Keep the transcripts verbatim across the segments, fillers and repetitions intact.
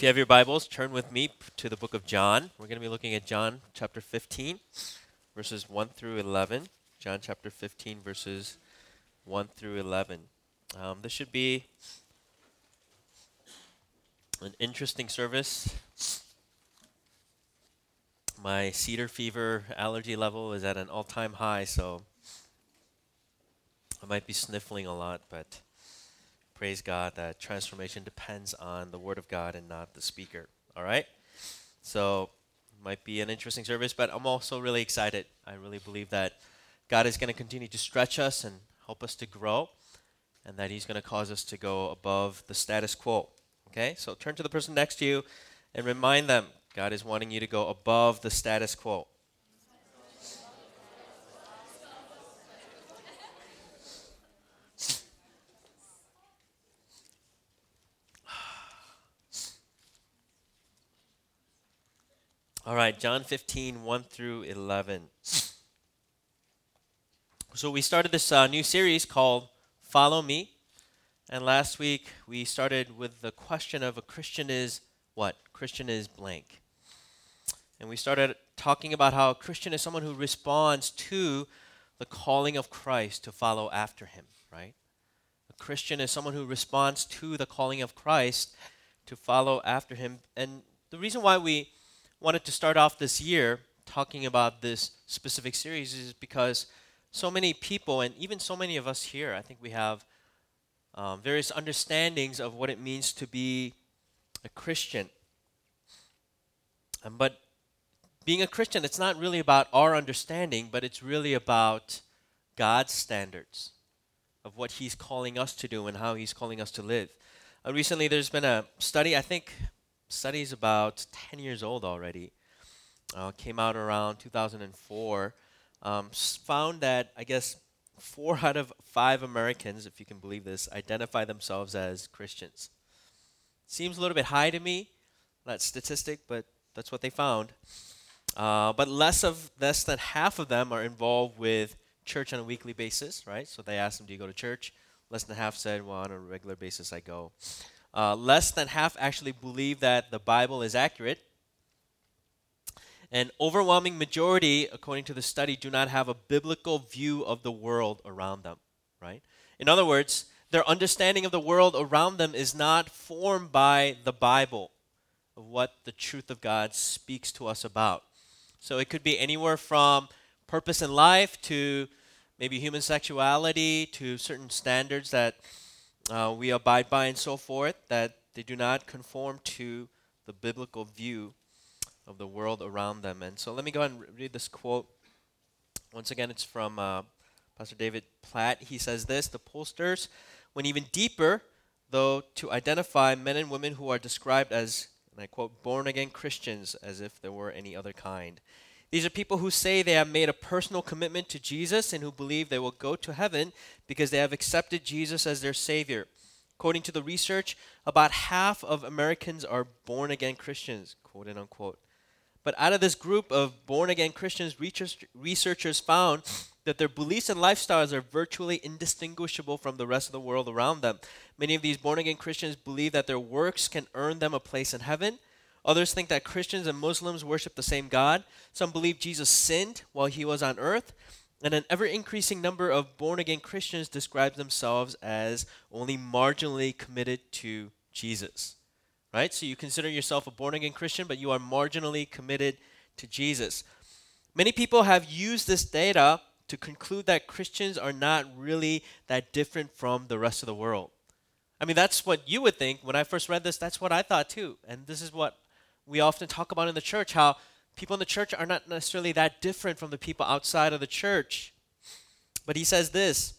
If you have your Bibles, turn with me to the book of John. We're going to be looking at John chapter fifteen, verses one through eleven. John chapter fifteen, verses one through eleven. Um, this should be an interesting service. My cedar fever allergy level is at an all-time high, so I might be sniffling a lot, but praise God that transformation depends on the Word of God and not the speaker. All right? So, it might be an interesting service, but I'm also really excited. I really believe that God is going to continue to stretch us and help us to grow, and that He's going to cause us to go above the status quo. Okay? So, turn to the person next to you and remind them God is wanting you to go above the status quo. All right, John fifteen, one through eleven. So we started this uh, new series called Follow Me. And last week we started with the question of a Christian is what? Christian is blank. And we started talking about how a Christian is someone who responds to the calling of Christ to follow after Him, right? A Christian is someone who responds to the calling of Christ to follow after Him. And the reason why we wanted to start off this year talking about this specific series is because so many people, and even so many of us here, I think we have um, various understandings of what it means to be a Christian. Um, but being a Christian, it's not really about our understanding, but it's really about God's standards of what He's calling us to do and how He's calling us to live. Uh, recently, there's been a study, I think, study's about ten years old already, uh, came out around two thousand four, um, found that, I guess, four out of five Americans, if you can believe this, identify themselves as Christians. Seems a little bit high to me, that statistic, but that's what they found. Uh, but less of less than half of them are involved with church on a weekly basis, right? So they asked them, do you go to church? Less than half said, well, on a regular basis I go. Uh, less than half actually believe that the Bible is accurate. An overwhelming majority, according to the study, do not have a biblical view of the world around them, right? In other words, their understanding of the world around them is not formed by the Bible, of what the truth of God speaks to us about. So it could be anywhere from purpose in life to maybe human sexuality to certain standards that Uh, we abide by and so forth, that they do not conform to the biblical view of the world around them. And so let me go ahead and re- read this quote. Once again, it's from uh, Pastor David Platt. He says this: the pollsters went even deeper, though, to identify men and women who are described as, and I quote, born-again Christians, as if there were any other kind. These are people who say they have made a personal commitment to Jesus and who believe they will go to heaven because they have accepted Jesus as their Savior. According to the research, about half of Americans are born-again Christians, quote and unquote. But out of this group of born-again Christians, research, researchers found that their beliefs and lifestyles are virtually indistinguishable from the rest of the world around them. Many of these born-again Christians believe that their works can earn them a place in heaven. Others think that Christians and Muslims worship the same God. Some believe Jesus sinned while He was on earth. And an ever-increasing number of born-again Christians describe themselves as only marginally committed to Jesus. Right? So you consider yourself a born-again Christian, but you are marginally committed to Jesus. Many people have used this data to conclude that Christians are not really that different from the rest of the world. I mean, that's what you would think. When I first read this, that's what I thought too. And this is what we often talk about in the church, how people in the church are not necessarily that different from the people outside of the church. But he says this: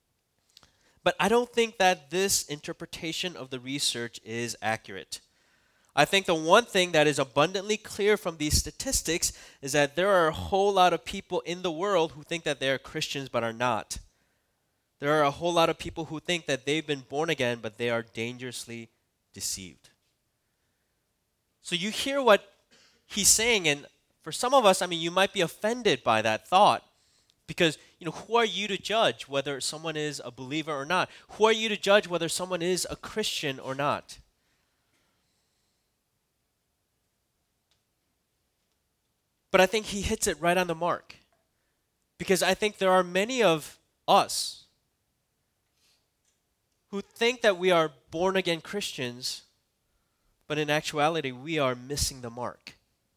but I don't think that this interpretation of the research is accurate. I think the one thing that is abundantly clear from these statistics is that there are a whole lot of people in the world who think that they are Christians but are not. There are a whole lot of people who think that they've been born again, but they are dangerously deceived. So you hear what he's saying, and for some of us, I mean, you might be offended by that thought because, you know, who are you to judge whether someone is a believer or not? Who are you to judge whether someone is a Christian or not? But I think he hits it right on the mark. Because I think there are many of us who think that we are born again Christians, but in actuality, we are missing the mark.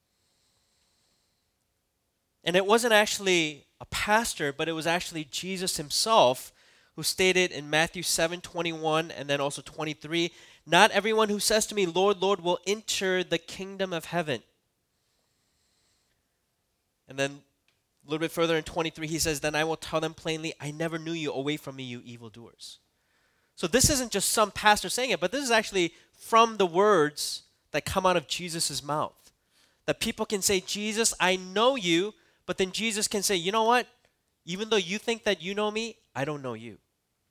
And it wasn't actually a pastor, but it was actually Jesus himself who stated in Matthew seven twenty-one and then also twenty-three, "Not everyone who says to me, 'Lord, Lord,' will enter the kingdom of heaven." And then a little bit further in twenty-three, he says, "Then I will tell them plainly, 'I never knew you. Away from me, you evildoers.'" So this isn't just some pastor saying it, but this is actually from the words that come out of Jesus' mouth. That people can say, "Jesus, I know you," but then Jesus can say, "You know what? Even though you think that you know me, I don't know you."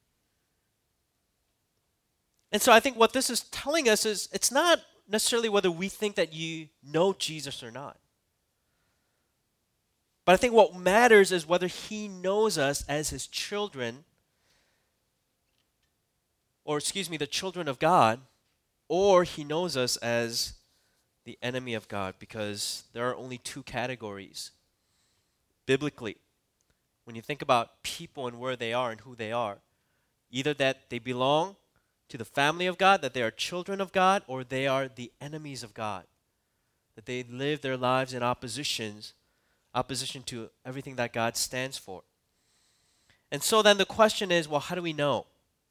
And so I think what this is telling us is it's not necessarily whether we think that you know Jesus or not. But I think what matters is whether he knows us as his children, or excuse me, the children of God, or he knows us as the enemy of God, because there are only two categories biblically. When you think about people and where they are and who they are, either that they belong to the family of God, that they are children of God, or they are the enemies of God, that they live their lives in oppositions, opposition to everything that God stands for. And so then the question is, well, how do we know?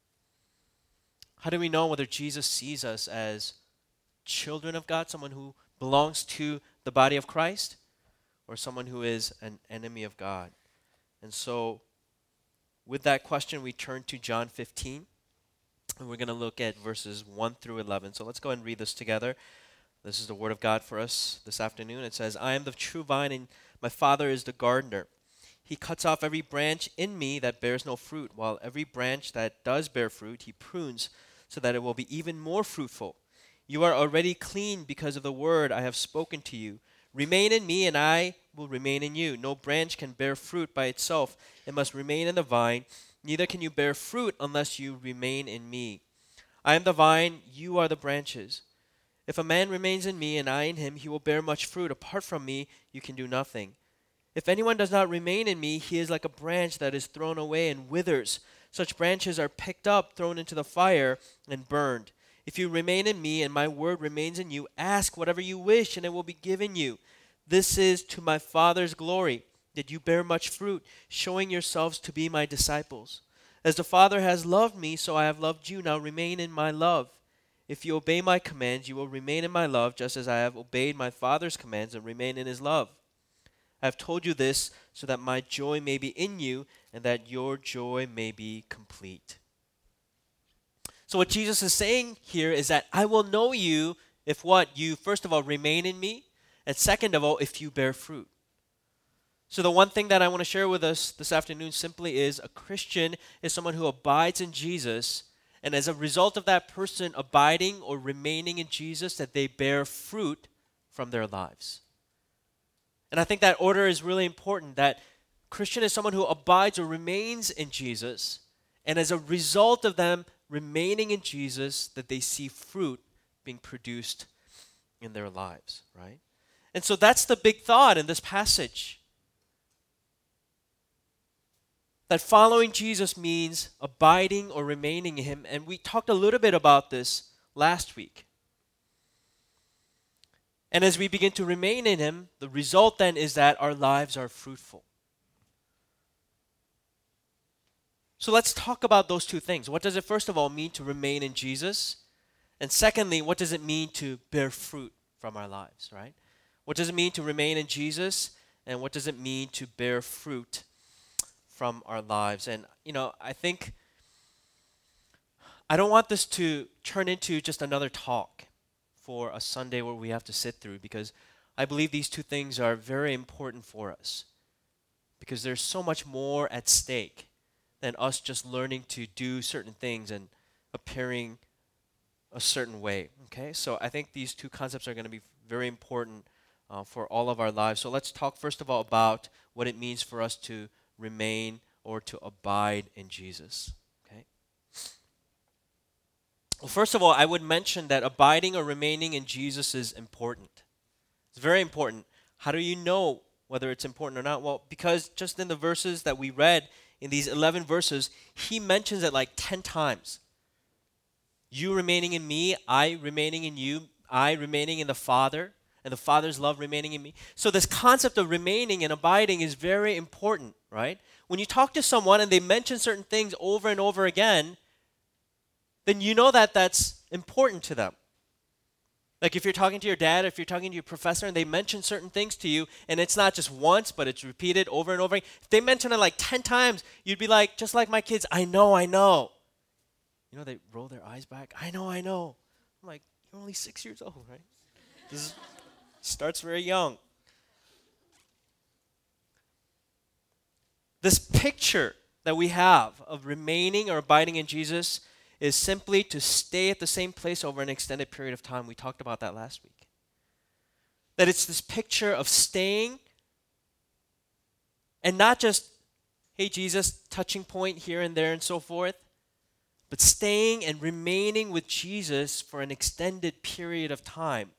How do we know whether Jesus sees us as children of God, someone who belongs to the body of Christ, or someone who is an enemy of God? And so with that question, we turn to John fifteen, and we're going to look at verses one through eleven. So let's go ahead and read this together. This is the word of God for us this afternoon. It says, "I am the true vine, and my Father is the gardener. He cuts off every branch in me that bears no fruit, while every branch that does bear fruit, he prunes so that it will be even more fruitful. You are already clean because of the word I have spoken to you. Remain in me, and I will remain in you. No branch can bear fruit by itself. It must remain in the vine. Neither can you bear fruit unless you remain in me. I am the vine, you are the branches. If a man remains in me and I in him, he will bear much fruit. Apart from me, you can do nothing. If anyone does not remain in me, he is like a branch that is thrown away and withers. Such branches are picked up, thrown into the fire, and burned. If you remain in me and my word remains in you, ask whatever you wish, and it will be given you. This is to my Father's glory, that you bear much fruit, showing yourselves to be my disciples. As the Father has loved me, so I have loved you. Now remain in my love. If you obey my commands, you will remain in my love, just as I have obeyed my Father's commands and remain in his love. I have told you this so that my joy may be in you and that your joy may be complete." So what Jesus is saying here is that I will know you if what? You, first of all, remain in me, and second of all, if you bear fruit. So the one thing that I want to share with us this afternoon simply is a Christian is someone who abides in Jesus, and as a result of that person abiding or remaining in Jesus, that they bear fruit from their lives. And I think that order is really important, that Christian is someone who abides or remains in Jesus, and as a result of them remaining in Jesus, that they see fruit being produced in their lives, right? And so that's the big thought in this passage. That following Jesus means abiding or remaining in him, and we talked a little bit about this last week. And as we begin to remain in him, the result then is that our lives are fruitful. So let's talk about those two things. What does it first of all mean to remain in Jesus? And secondly, what does it mean to bear fruit from our lives, right? What does it mean to remain in Jesus? And what does it mean to bear fruit from our lives? And, you know, I think I don't want this to turn into just another talk for a Sunday where we have to sit through, because I believe these two things are very important for us, because there's so much more at stake than us just learning to do certain things and appearing a certain way, okay? So I think these two concepts are going to be very important uh, for all of our lives. So let's talk first of all about what it means for us to remain or to abide in Jesus, okay? Well, first of all, I would mention that abiding or remaining in Jesus is important. It's very important. How do you know whether it's important or not? Well, because just in the verses that we read, in these eleven verses, he mentions it like ten times. You remaining in me, I remaining in you, I remaining in the Father, and the Father's love remaining in me. So this concept of remaining and abiding is very important, right? When you talk to someone and they mention certain things over and over again, then you know that that's important to them. Like if you're talking to your dad, if you're talking to your professor and they mention certain things to you, and it's not just once, but it's repeated over and over again. If they mention it like ten times, you'd be like, just like my kids, I know, I know. You know, they roll their eyes back. I know, I know. I'm like, you're only six years old, right? This is, starts very young. This picture that we have of remaining or abiding in Jesus is simply to stay at the same place over an extended period of time. We talked about that last week. That it's this picture of staying and not just, hey, Jesus, touching point here and there and so forth, but staying and remaining with Jesus for an extended period of time.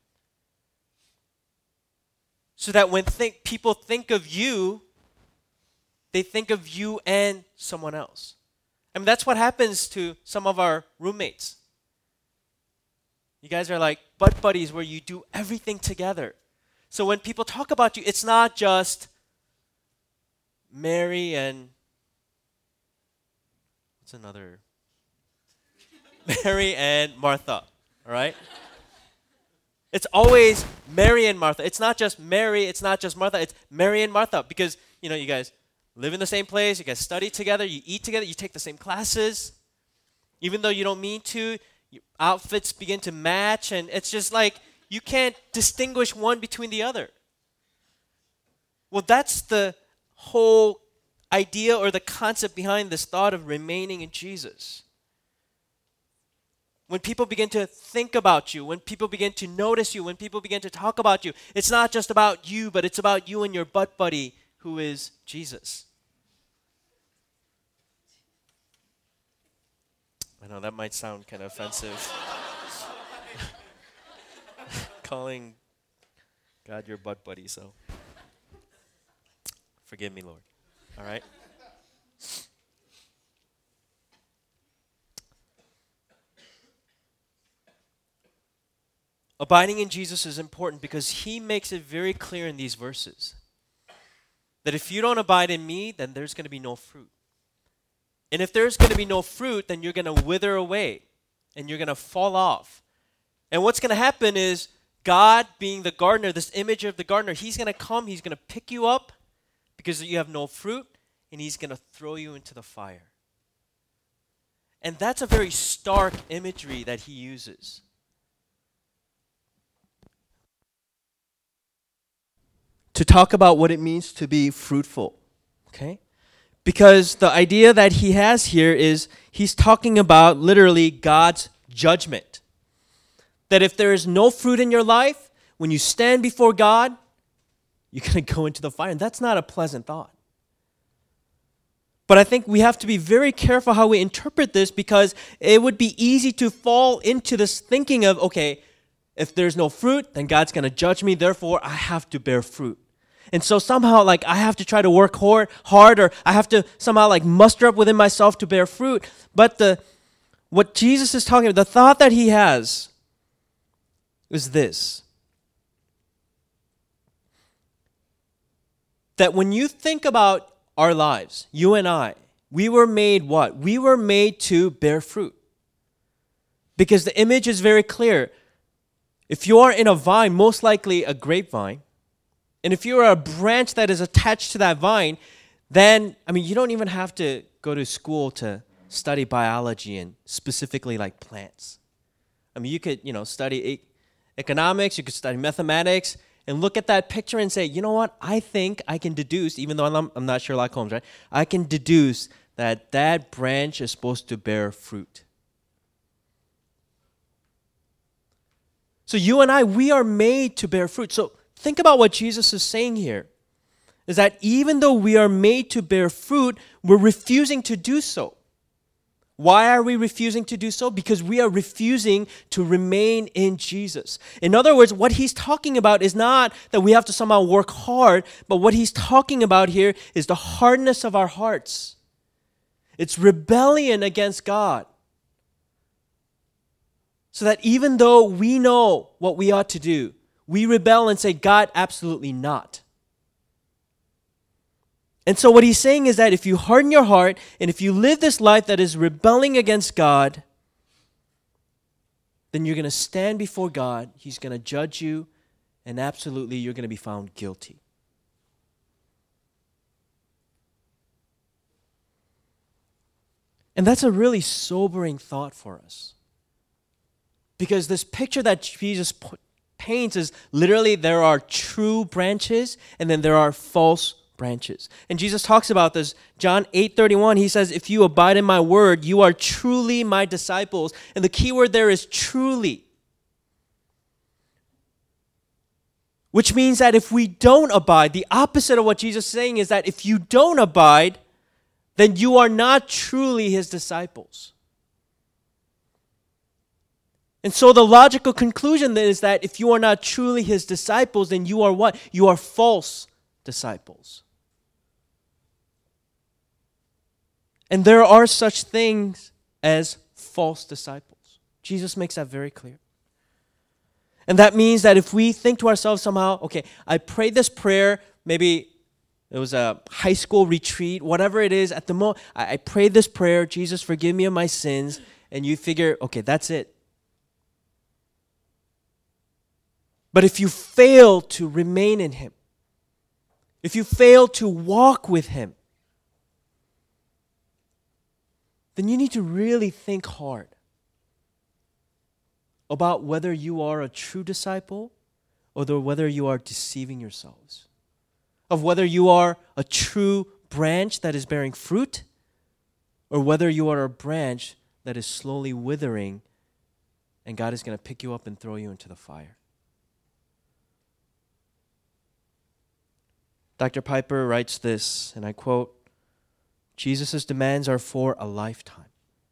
So that when think, people think of you, they think of you and someone else. I mean, that's what happens to some of our roommates. You guys are like butt buddies where you do everything together. So when people talk about you, it's not just Mary and what's another? Mary and Martha, all right? It's always Mary and Martha. It's not just Mary, it's not just Martha, it's Mary and Martha because, you know, you guys live in the same place, you guys study together, you eat together, you take the same classes. Even though you don't mean to, your outfits begin to match, and it's just like you can't distinguish one between the other. Well, that's the whole idea or the concept behind this thought of remaining in Jesus. When people begin to think about you, when people begin to notice you, when people begin to talk about you, it's not just about you, but it's about you and your butt buddy who is Jesus. I know that might sound kind of offensive. Calling God your butt buddy, so forgive me, Lord. All right? Abiding in Jesus is important because he makes it very clear in these verses that if you don't abide in me, then there's going to be no fruit. And if there's going to be no fruit, then you're going to wither away and you're going to fall off. And what's going to happen is God, being the gardener, this image of the gardener, he's going to come, he's going to pick you up because you have no fruit, and he's going to throw you into the fire. And that's a very stark imagery that he uses. To talk about what it means to be fruitful, okay? Because the idea that he has here is he's talking about literally God's judgment. That if there is no fruit in your life, when you stand before God, you're going to go into the fire. And that's not a pleasant thought. But I think we have to be very careful how we interpret this because it would be easy to fall into this thinking of, okay, if there's no fruit, then God's going to judge me. Therefore, I have to bear fruit. And so somehow, like, I have to try to work hard, hard, or I have to somehow, like, muster up within myself to bear fruit. But the what Jesus is talking about, the thought that he has is this. That when you think about our lives, you and I, we were made what? We were made to bear fruit. Because the image is very clear. If you are in a vine, most likely a grapevine, and if you're a branch that is attached to that vine, then, I mean, you don't even have to go to school to study biology and specifically like plants. I mean, you could, you know, study e- economics, you could study mathematics, and look at that picture and say, you know what, I think I can deduce, even though I'm, I'm not Sherlock Holmes, right? I can deduce that that branch is supposed to bear fruit. So you and I, we are made to bear fruit. So think about what Jesus is saying here, is that even though we are made to bear fruit, we're refusing to do so. Why are we refusing to do so? Because we are refusing to remain in Jesus. In other words, what he's talking about is not that we have to somehow work hard, but what he's talking about here is the hardness of our hearts. It's rebellion against God. So that even though we know what we ought to do, we rebel and say, God, absolutely not. And so what he's saying is that if you harden your heart and if you live this life that is rebelling against God, then you're going to stand before God. He's going to judge you, and absolutely you're going to be found guilty. And that's a really sobering thought for us. Because this picture that Jesus paints is literally there are true branches and then there are false branches. And Jesus talks about this. John eight thirty-one, he says, if you abide in my word, you are truly my disciples. And the key word there is truly. Which means that if we don't abide, the opposite of what Jesus is saying is that if you don't abide, then you are not truly his disciples. And so the logical conclusion then is that if you are not truly his disciples, then you are what? You are false disciples. And there are such things as false disciples. Jesus makes that very clear. And that means that if we think to ourselves somehow, okay, I prayed this prayer, maybe it was a high school retreat, whatever it is, at the moment, I, I prayed this prayer, Jesus, forgive me of my sins, and you figure, okay, that's it. But if you fail to remain in him, if you fail to walk with him, then you need to really think hard about whether you are a true disciple or whether you are deceiving yourselves. Of whether you are a true branch that is bearing fruit or whether you are a branch that is slowly withering and God is going to pick you up and throw you into the fire. Doctor Piper writes this, and I quote, Jesus' demands are for a lifetime.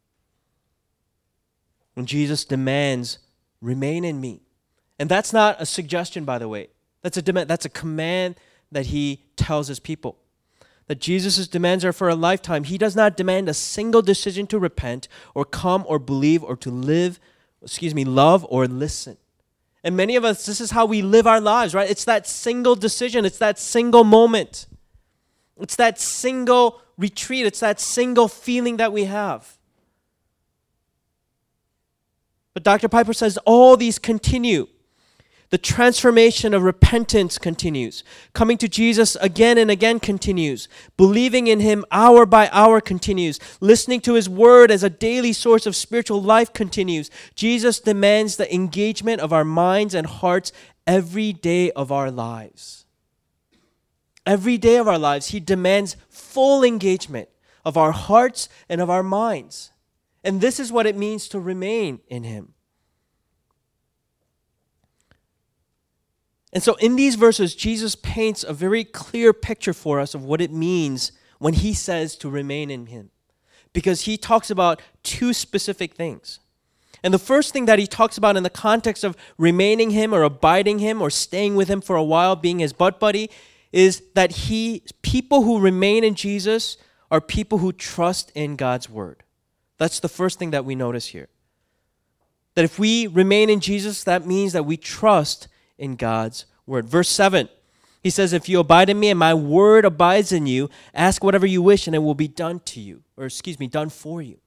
When Jesus demands, remain in me. And that's not a suggestion, by the way. That's a demand, that's a command that he tells his people. That Jesus' demands are for a lifetime. He does not demand a single decision to repent or come or believe or to live, excuse me, love or listen. And many of us, this is how we live our lives, right? It's that single decision. It's that single moment. It's that single retreat. It's that single feeling that we have. But Doctor Piper says all these continue. The transformation of repentance continues. Coming to Jesus again and again continues. Believing in him hour by hour continues. Listening to his word as a daily source of spiritual life continues. Jesus demands the engagement of our minds and hearts every day of our lives. Every day of our lives, he demands full engagement of our hearts and of our minds. And this is what it means to remain in him. And so in these verses, Jesus paints a very clear picture for us of what it means when he says to remain in him. Because he talks about two specific things. And the first thing that he talks about in the context of remaining him or abiding him or staying with him for a while, being his butt buddy, is that he, people who remain in Jesus are people who trust in God's word. That's the first thing that we notice here. That if we remain in Jesus, that means that we trust in God's word. Verse seven, he says, if you abide in me and my word abides in you, ask whatever you wish and it will be done to you. Or excuse me, done for you.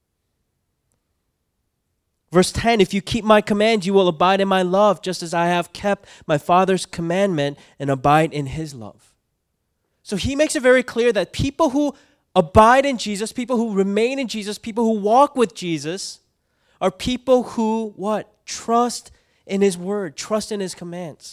Verse ten, if you keep my commands, you will abide in my love, just as I have kept my Father's commandment and abide in his love. So he makes it very clear that people who abide in Jesus, people who remain in Jesus, people who walk with Jesus, are people who, what? Trust in his word, trust in his commands.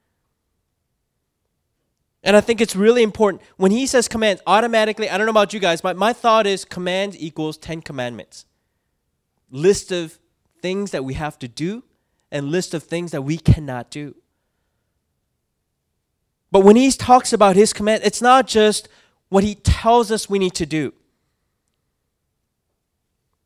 And I think it's really important. When he says commands, automatically, I don't know about you guys, but my thought is command equals Ten Commandments. List of things that we have to do and list of things that we cannot do. But when he talks about his command, it's not just what he tells us we need to do.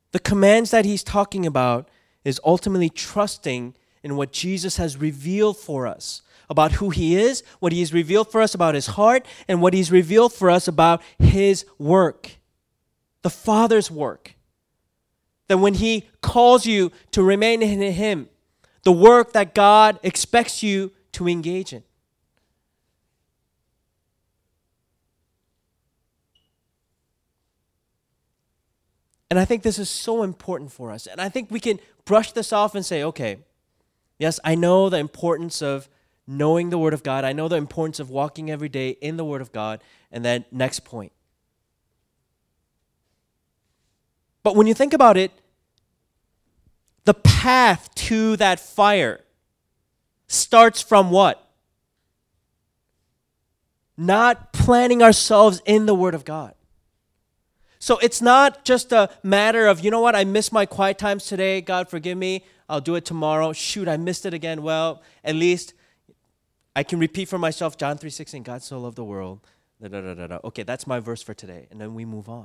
The commands that he's talking about is ultimately trusting in what Jesus has revealed for us about who he is, what he's revealed for us about his heart, and what he's revealed for us about his work, the Father's work. That when he calls you to remain in him, the work that God expects you to engage in. And I think this is so important for us. And I think we can brush this off and say, okay, yes, I know the importance of knowing the Word of God. I know the importance of walking every day in the Word of God. And then next point. But when you think about it, the path to that fire starts from what? Not planting ourselves in the Word of God. So it's not just a matter of, you know what, I missed my quiet times today. God, forgive me. I'll do it tomorrow. Shoot, I missed it again. Well, at least I can repeat for myself, John three sixteen, God so loved the world. Da, da, da, da, da. Okay, that's my verse for today. And then we move on.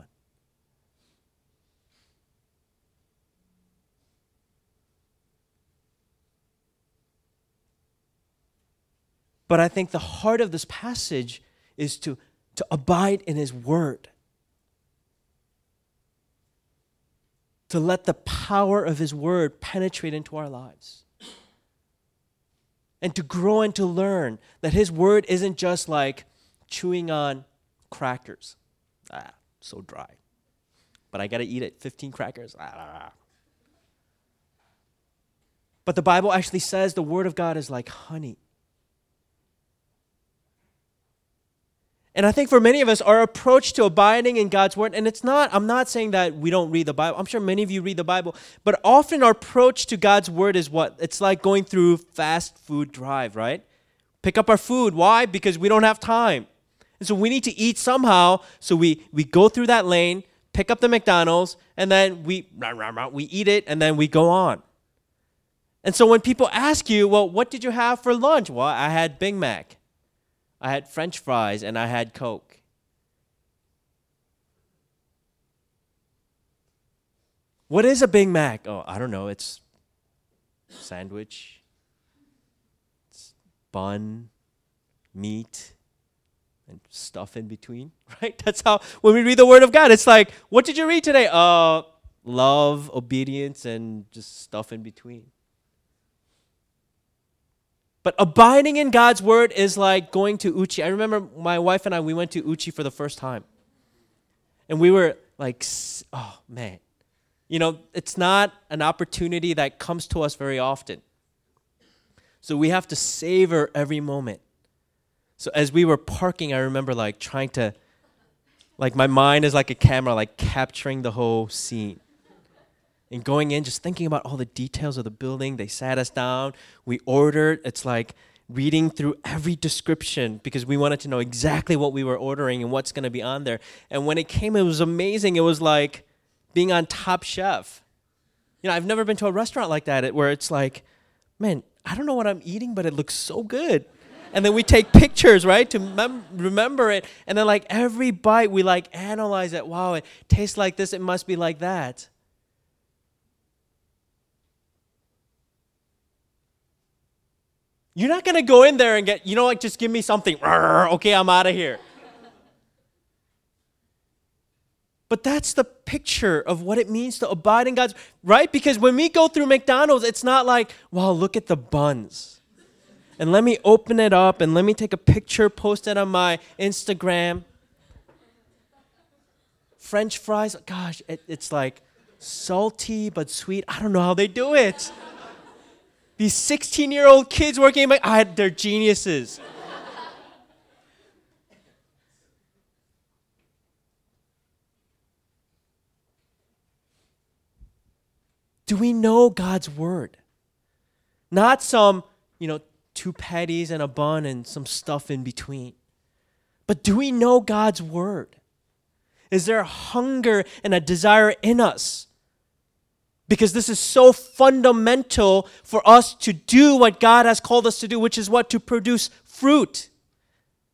But I think the heart of this passage is to, to abide in his word. To let the power of his word penetrate into our lives. And to grow and to learn that his word isn't just like chewing on crackers. Ah, so dry. But I got to eat it, fifteen crackers. Ah, ah, ah. But the Bible actually says the word of God is like honey. And I think for many of us, our approach to abiding in God's word, and it's not, I'm not saying that we don't read the Bible. I'm sure many of you read the Bible. But often our approach to God's word is what? It's like going through fast food drive, right? Pick up our food. Why? Because we don't have time. And so we need to eat somehow. So we, we go through that lane, pick up the McDonald's, and then we, we eat it, and then we go on. And so when people ask you, well, what did you have for lunch? Well, I had Big Mac. I had French fries and I had Coke. What is a Big Mac? Oh, I don't know. It's sandwich, it's bun, meat, and stuff in between, right? That's how, when we read the Word of God, it's like, what did you read today? Uh, love, obedience, and just stuff in between. But abiding in God's word is like going to Uchi. I remember my wife and I, we went to Uchi for the first time. And we were like, oh, man. You know, it's not an opportunity that comes to us very often. So we have to savor every moment. So as we were parking, I remember like trying to, like my mind is like a camera, like capturing the whole scene. And going in, just thinking about all the details of the building. They sat us down. We ordered. It's like reading through every description because we wanted to know exactly what we were ordering and what's going to be on there. And when it came, it was amazing. It was like being on Top Chef. You know, I've never been to a restaurant like that where it's like, man, I don't know what I'm eating, but it looks so good. And then we take pictures, right, to mem- remember it. And then like every bite, we like analyze it. Wow, it tastes like this. It must be like that. You're not going to go in there and get, you know what, just give me something. Okay, I'm out of here. But that's the picture of what it means to abide in God's, right? Because when we go through McDonald's, it's not like, wow, look at the buns. And let me open it up and let me take a picture, post it on my Instagram. French fries, gosh, it, it's like salty but sweet. I don't know how they do it. These sixteen-year-old kids working in my, I, they're geniuses. Do we know God's word? Not some, you know, two patties and a bun and some stuff in between. But do we know God's word? Is there a hunger and a desire in us? Because this is so fundamental for us to do what God has called us to do, which is what? To produce fruit.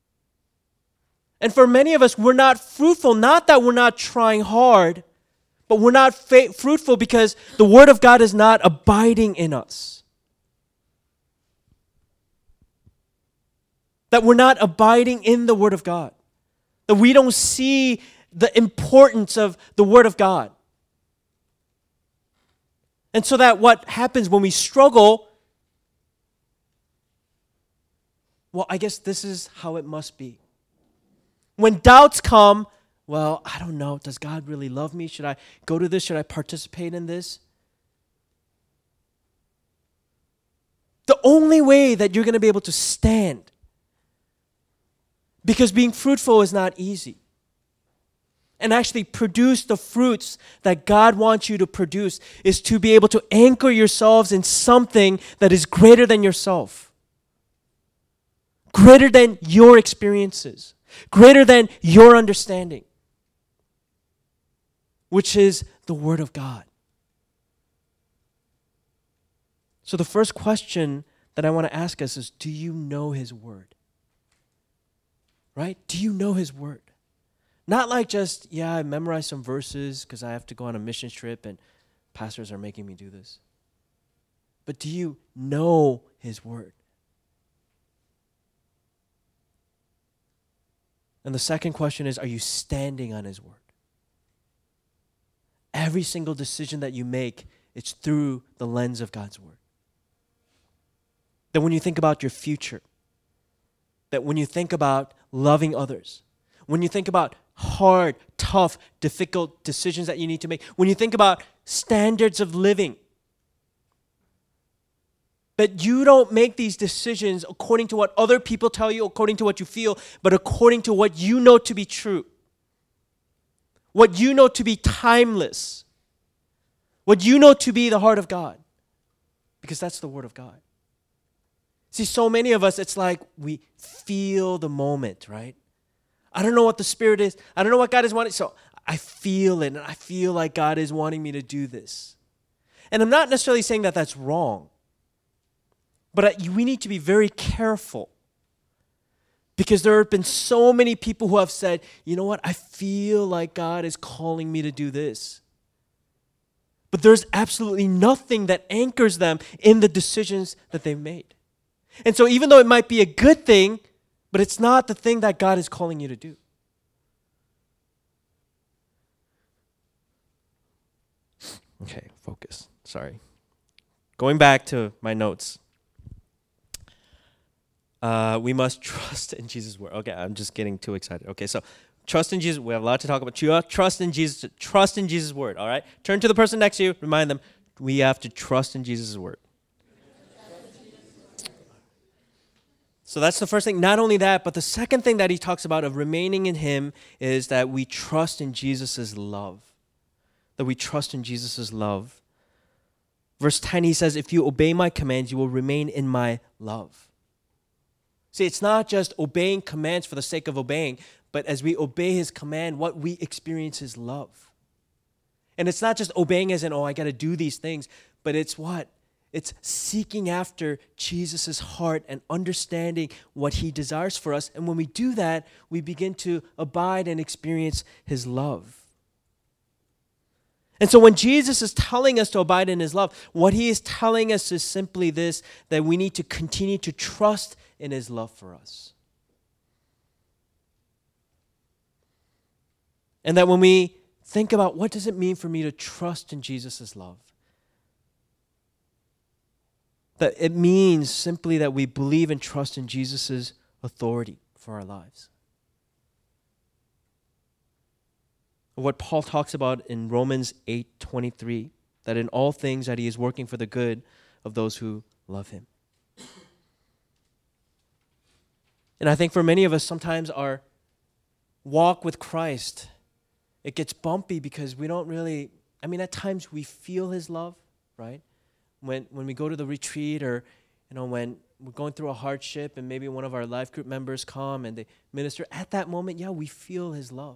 And for many of us, we're not fruitful. Not that we're not trying hard, but we're not fa- fruitful because the Word of God is not abiding in us. That we're not abiding in the Word of God. That we don't see the importance of the Word of God. And so that what happens when we struggle, well, I guess this is how it must be. When doubts come, well, I don't know. Does God really love me? Should I go to this? Should I participate in this? The only way that you're going to be able to stand, because being fruitful is not easy, and actually produce the fruits that God wants you to produce, is to be able to anchor yourselves in something that is greater than yourself, greater than your experiences, greater than your understanding, which is the Word of God. So the first question that I want to ask us is, do you know His Word? Right? Do you know His Word? Not like just, yeah, I memorized some verses because I have to go on a mission trip and pastors are making me do this. But do you know His Word? And the second question is, are you standing on His Word? Every single decision that you make, it's through the lens of God's Word. That when you think about your future, that when you think about loving others, when you think about hard, tough, difficult decisions that you need to make, when you think about standards of living, that you don't make these decisions according to what other people tell you, according to what you feel, but according to what you know to be true. What you know to be timeless. What you know to be the heart of God. Because that's the Word of God. See, so many of us, it's like we feel the moment, right? I don't know what the Spirit is. I don't know what God is wanting. So I feel it, and I feel like God is wanting me to do this. And I'm not necessarily saying that that's wrong. But we need to be very careful. Because there have been so many people who have said, you know what, I feel like God is calling me to do this. But there's absolutely nothing that anchors them in the decisions that they've made. And so even though it might be a good thing, but it's not the thing that God is calling you to do. Okay, focus. Sorry. Going back to my notes. Uh, we must trust in Jesus' word. Okay, I'm just getting too excited. Okay, so trust in Jesus. We have a lot to talk about. Trust in Jesus. Trust in Jesus' word. All right. Turn to the person next to you. Remind them we have to trust in Jesus' word. So that's the first thing. Not only that, but the second thing that he talks about of remaining in Him is that we trust in Jesus' love. That we trust in Jesus' love. Verse ten, he says, "If you obey my commands, you will remain in my love." See, it's not just obeying commands for the sake of obeying, but as we obey His command, what we experience is love. And it's not just obeying as in, oh, I got to do these things, but it's what? It's seeking after Jesus' heart and understanding what He desires for us. And when we do that, we begin to abide and experience His love. And so when Jesus is telling us to abide in His love, what He is telling us is simply this, that we need to continue to trust in His love for us. And that when we think about what does it mean for me to trust in Jesus' love, that it means simply that we believe and trust in Jesus' authority for our lives. What Paul talks about in Romans eight twenty-three, that in all things that He is working for the good of those who love Him. And I think for many of us, sometimes our walk with Christ, it gets bumpy because we don't really, I mean, at times we feel His love, right? When when we go to the retreat, or, you know, when we're going through a hardship and maybe one of our life group members come and they minister, at that moment, yeah, we feel His love.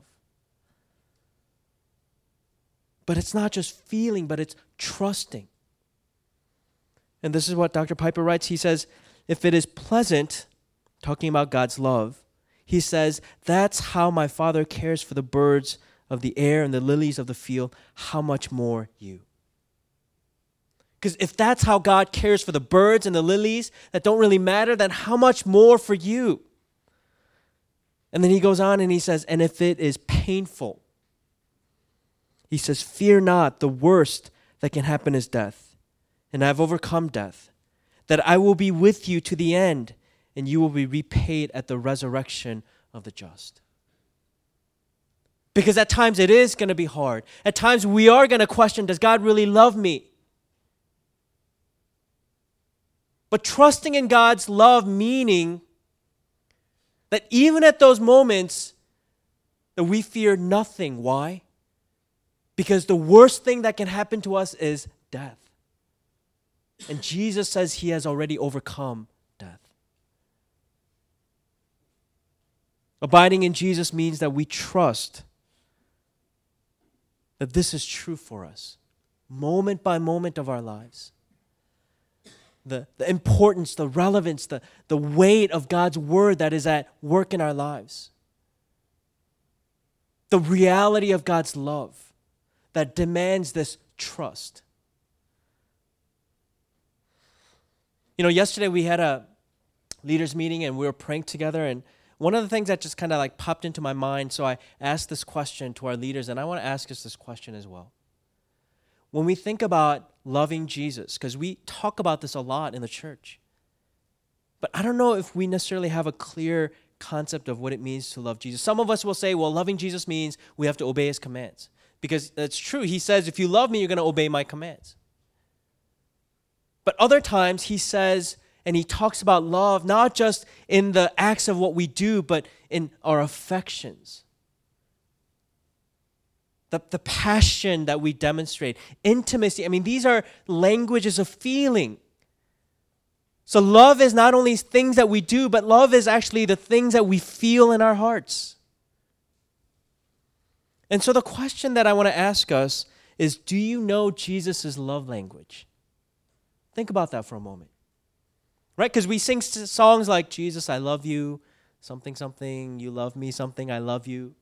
But it's not just feeling, but it's trusting. And this is what Doctor Piper writes. He says, if it is pleasant, talking about God's love, he says, that's how my Father cares for the birds of the air and the lilies of the field, how much more you? Because if that's how God cares for the birds and the lilies that don't really matter, then how much more for you? And then he goes on and he says, and if it is painful, he says, fear not, the worst that can happen is death. And I have overcome death, that I will be with you to the end, and you will be repaid at the resurrection of the just. Because at times it is going to be hard. At times we are going to question, does God really love me? But trusting in God's love, meaning that even at those moments that we fear nothing. Why? Because the worst thing that can happen to us is death. And Jesus says he has already overcome death. Abiding in Jesus means that we trust that this is true for us, moment by moment of our lives. The, the importance, the relevance, the, the weight of God's word that is at work in our lives. The reality of God's love that demands this trust. You know, yesterday we had a leaders meeting and we were praying together, and one of the things that just kind of like popped into my mind, so I asked this question to our leaders, and I want to ask us this question as well. When we think about loving Jesus, because we talk about this a lot in the church, but I don't know if we necessarily have a clear concept of what it means to love Jesus. Some of us will say, well, loving Jesus means we have to obey his commands. Because that's true. He says, if you love me, you're going to obey my commands. But other times he says, and he talks about love, not just in the acts of what we do, but in our affections. The, the passion that we demonstrate, intimacy. I mean, these are languages of feeling. So love is not only things that we do, but love is actually the things that we feel in our hearts. And so the question that I want to ask us is, do you know Jesus' love language? Think about that for a moment. Right? Because we sing songs like, Jesus, I love you, something, something, you love me, something, I love you.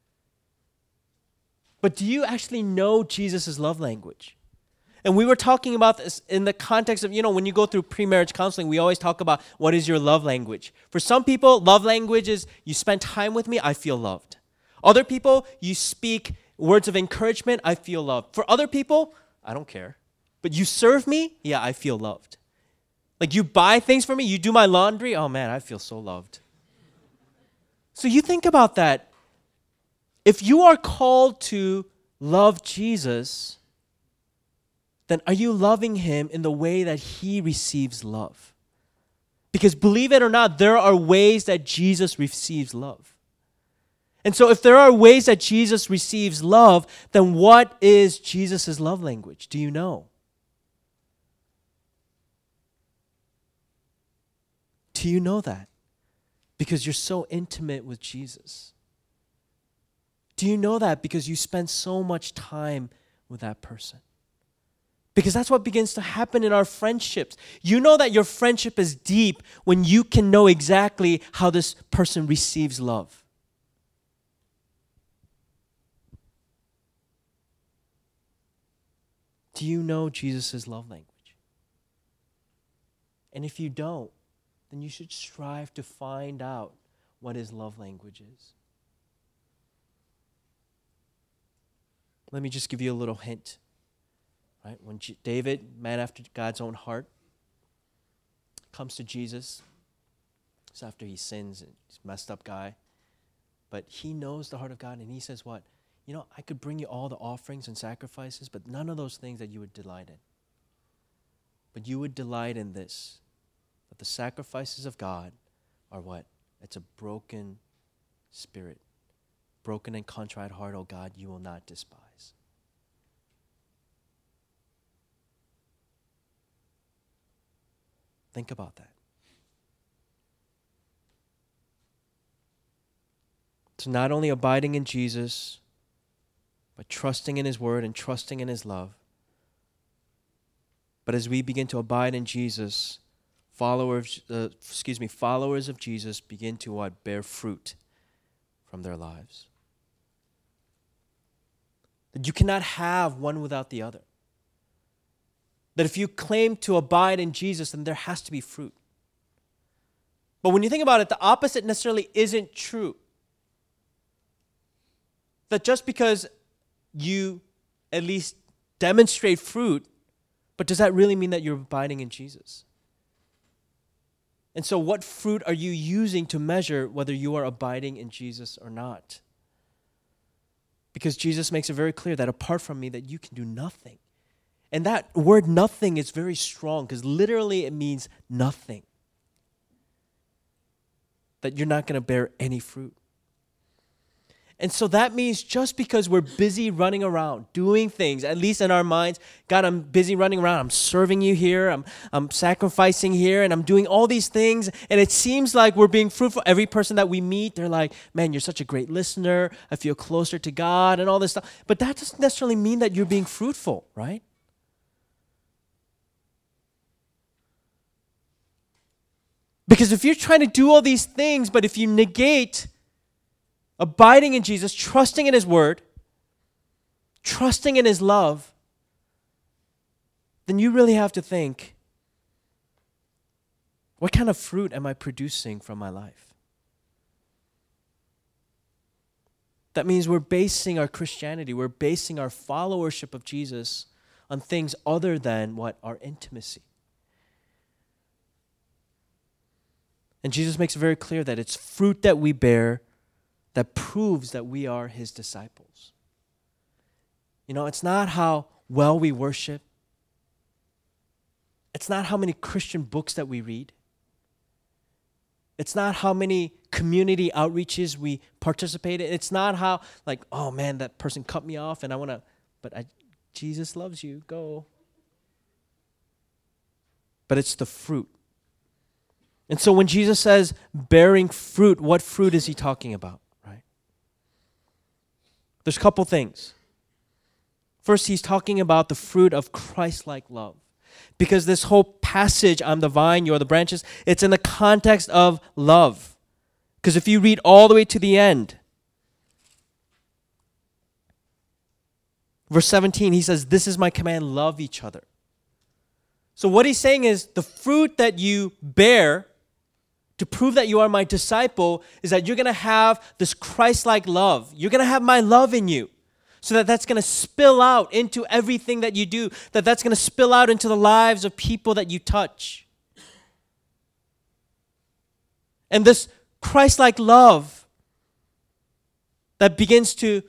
But do you actually know Jesus' love language? And we were talking about this in the context of, you know, when you go through pre-marriage counseling, we always talk about what is your love language. For some people, love language is you spend time with me, I feel loved. Other people, you speak words of encouragement, I feel loved. For other people, I don't care. But you serve me, yeah, I feel loved. Like you buy things for me, you do my laundry, oh man, I feel so loved. So you think about that. If you are called to love Jesus, then are you loving him in the way that he receives love? Because believe it or not, there are ways that Jesus receives love. And so if there are ways that Jesus receives love, then what is Jesus' love language? Do you know? Do you know that? Because you're so intimate with Jesus. Do you know that because you spend so much time with that person? Because that's what begins to happen in our friendships. You know that your friendship is deep when you can know exactly how this person receives love. Do you know Jesus' love language? And if you don't, then you should strive to find out what his love language is. Let me just give you a little hint. Right? When G- David, man after God's own heart, comes to Jesus, it's after he sins and he's a messed up guy, but he knows the heart of God, and he says what? You know, I could bring you all the offerings and sacrifices, but none of those things that you would delight in. But you would delight in this, that the sacrifices of God are what? It's a broken spirit. Broken and contrite heart, oh God, you will not despise. Think about that. So not only abiding in Jesus, but trusting in his word and trusting in his love. But as we begin to abide in Jesus, followers, uh, excuse me, followers of Jesus begin to what? Bear fruit from their lives. That you cannot have one without the other. That if you claim to abide in Jesus, then there has to be fruit. But when you think about it, the opposite necessarily isn't true. That just because you at least demonstrate fruit, but does that really mean that you're abiding in Jesus? And so what fruit are you using to measure whether you are abiding in Jesus or not? Because Jesus makes it very clear that apart from me, that you can do nothing. And that word nothing is very strong because literally it means nothing. That you're not going to bear any fruit. And so that means just because we're busy running around, doing things, at least in our minds, God, I'm busy running around, I'm serving you here, I'm, I'm sacrificing here, and I'm doing all these things, and it seems like we're being fruitful. Every person that we meet, they're like, man, you're such a great listener, I feel closer to God, and all this stuff. But that doesn't necessarily mean that you're being fruitful, right? Because if you're trying to do all these things, but if you negate abiding in Jesus, trusting in His Word, trusting in His love, then you really have to think, what kind of fruit am I producing from my life? That means we're basing our Christianity, we're basing our followership of Jesus on things other than what? Our intimacy. And Jesus makes it very clear that it's fruit that we bear that proves that we are His disciples. You know, it's not how well we worship. It's not how many Christian books that we read. It's not how many community outreaches we participate in. It's not how, like, oh man, that person cut me off and I want to, but I, Jesus loves you, go. But it's the fruit. And so when Jesus says bearing fruit, what fruit is He talking about? There's a couple things. First, He's talking about the fruit of Christ-like love. Because this whole passage, I'm the vine, you're the branches, it's in the context of love. Because if you read all the way to the end, verse seventeen, He says, this is my command, love each other. So what He's saying is the fruit that you bear to prove that you are my disciple is that you're going to have this Christ-like love. You're going to have my love in you. So that that's going to spill out into everything that you do. That that's going to spill out into the lives of people that you touch. And this Christ-like love that begins to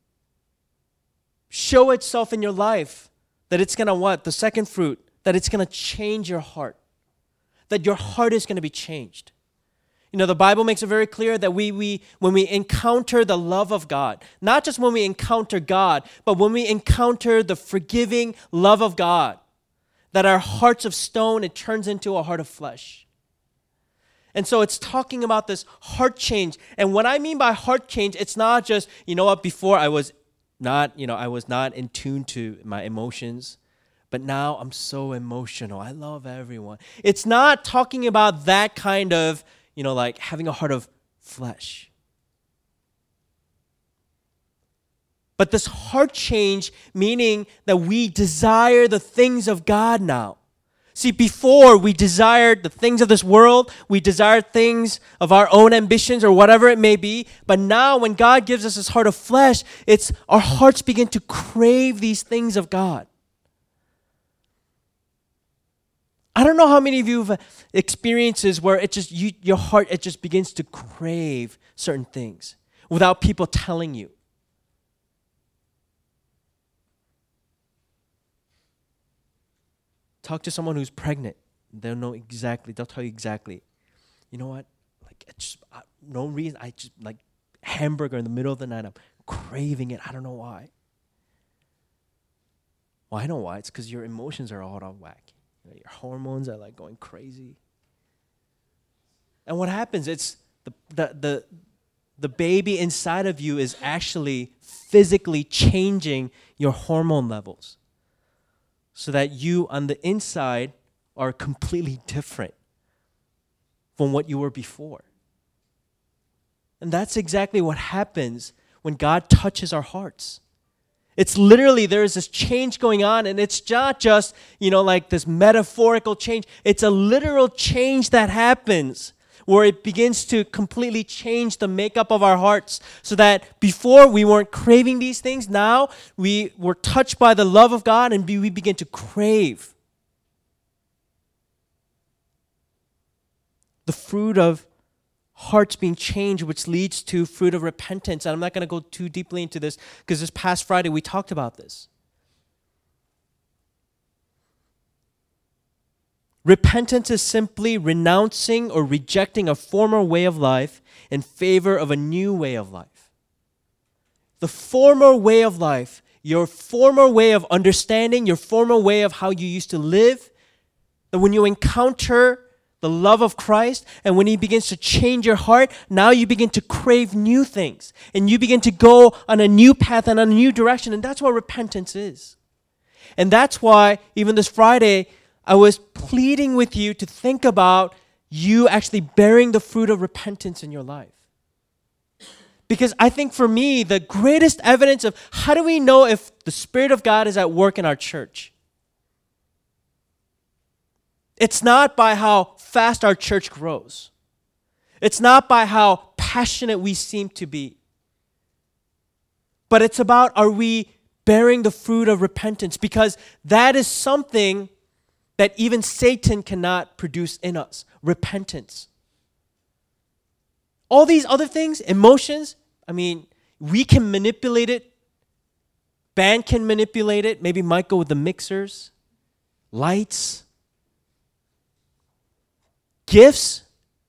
show itself in your life, that it's going to what? The second fruit, that it's going to change your heart. That your heart is going to be changed. You know, the Bible makes it very clear that we, we, when we encounter the love of God, not just when we encounter God, but when we encounter the forgiving love of God, that our hearts of stone, it turns into a heart of flesh. And so it's talking about this heart change. And what I mean by heart change, it's not just, you know what, before I was not, you know, I was not in tune to my emotions, but now I'm so emotional. I love everyone. It's not talking about that kind of, you know, like having a heart of flesh. But this heart change, meaning that we desire the things of God now. See, before we desired the things of this world, we desired things of our own ambitions or whatever it may be. But now when God gives us this heart of flesh, it's our hearts begin to crave these things of God. I don't know how many of you have experiences where it just you, your heart it just begins to crave certain things without people telling you. Talk to someone who's pregnant. They'll know exactly. They'll tell you exactly. You know what? Like it's just I, no reason. I just like hamburger in the middle of the night. I'm craving it. I don't know why. Well, I know why. It's because your emotions are all out of whack. Your hormones are like going crazy. And what happens? It's the, the the the baby inside of you is actually physically changing your hormone levels so that you on the inside are completely different from what you were before. And that's exactly what happens when God touches our hearts. It's literally, there is this change going on, and it's not just, you know, like this metaphorical change. It's a literal change that happens where it begins to completely change the makeup of our hearts so that before we weren't craving these things. Now we were touched by the love of God and we begin to crave the fruit of hearts being changed, which leads to fruit of repentance. And I'm not going to go too deeply into this because this past Friday we talked about this. Repentance is simply renouncing or rejecting a former way of life in favor of a new way of life. The former way of life, your former way of understanding, your former way of how you used to live, that when you encounter the love of Christ and when He begins to change your heart, now you begin to crave new things and you begin to go on a new path and on a new direction. And that's what repentance is. And that's why even this Friday, I was pleading with you to think about you actually bearing the fruit of repentance in your life. Because I think for me, the greatest evidence of how do we know if the Spirit of God is at work in our church? It's not by how fast our church grows. It's not by how passionate we seem to be. But it's about, are we bearing the fruit of repentance? Because that is something that even Satan cannot produce in us. Repentance. All these other things, emotions, I mean, we can manipulate it. Band can manipulate it. Maybe might go with the mixers. Lights. Gifts.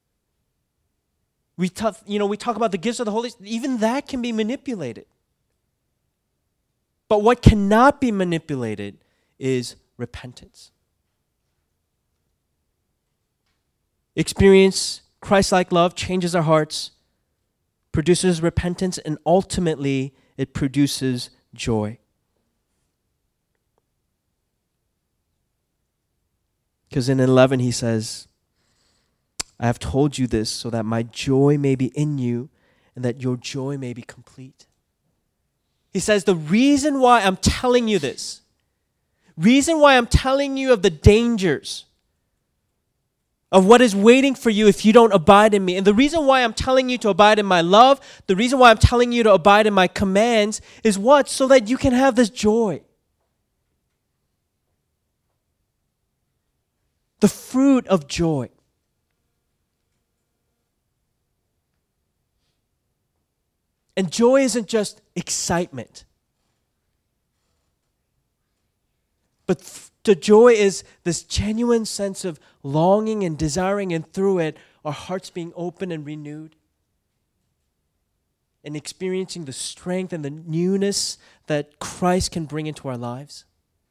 We talk, you know, we talk about the gifts of the Holy Spirit. Even that can be manipulated. But what cannot be manipulated is repentance. Experience Christ-like love changes our hearts, produces repentance, and ultimately it produces joy. Because in eleven he says, I have told you this so that my joy may be in you and that your joy may be complete. He says the reason why I'm telling you this, reason why I'm telling you of the dangers of what is waiting for you if you don't abide in me. And the reason why I'm telling you to abide in my love, the reason why I'm telling you to abide in my commands is what? So that you can have this joy. The fruit of joy. And joy isn't just excitement. But f- the joy is this genuine sense of longing and desiring, and through it, our hearts being open and renewed. And experiencing the strength and the newness that Christ can bring into our lives.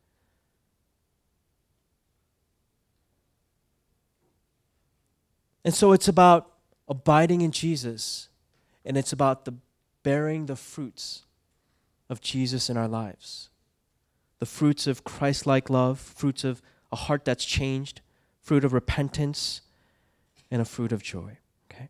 And so it's about abiding in Jesus, and it's about the bearing the fruits of Jesus in our lives. The fruits of Christ-like love, fruits of a heart that's changed, fruit of repentance, and a fruit of joy. Okay?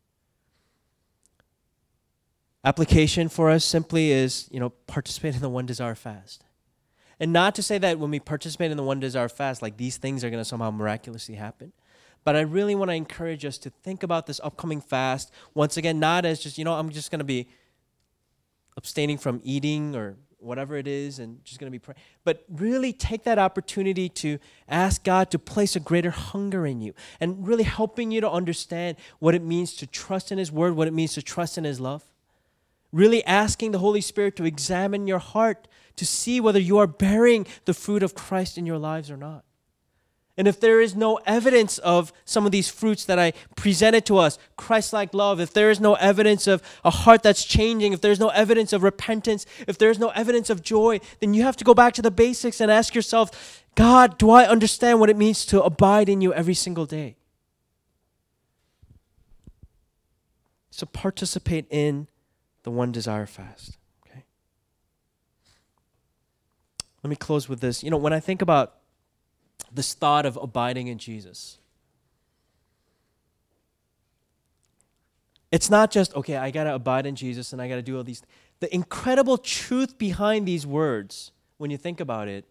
Application for us simply is, you know, participate in the One Desire fast. And not to say that when we participate in the One Desire fast, like these things are going to somehow miraculously happen. But I really want to encourage us to think about this upcoming fast, once again, not as just, you know, I'm just going to be abstaining from eating or whatever it is and just going to be praying. But really take that opportunity to ask God to place a greater hunger in you and really helping you to understand what it means to trust in His Word, what it means to trust in His love. Really asking the Holy Spirit to examine your heart to see whether you are bearing the fruit of Christ in your lives or not. And if there is no evidence of some of these fruits that I presented to us, Christ-like love, if there is no evidence of a heart that's changing, if there's no evidence of repentance, if there's no evidence of joy, then you have to go back to the basics and ask yourself, God, do I understand what it means to abide in you every single day? So participate in the One Desire fast. Okay. Let me close with this. You know, when I think about this thought of abiding in Jesus, it's not just, okay, I got to abide in Jesus and I got to do all these. the incredible truth behind these words, when you think about it,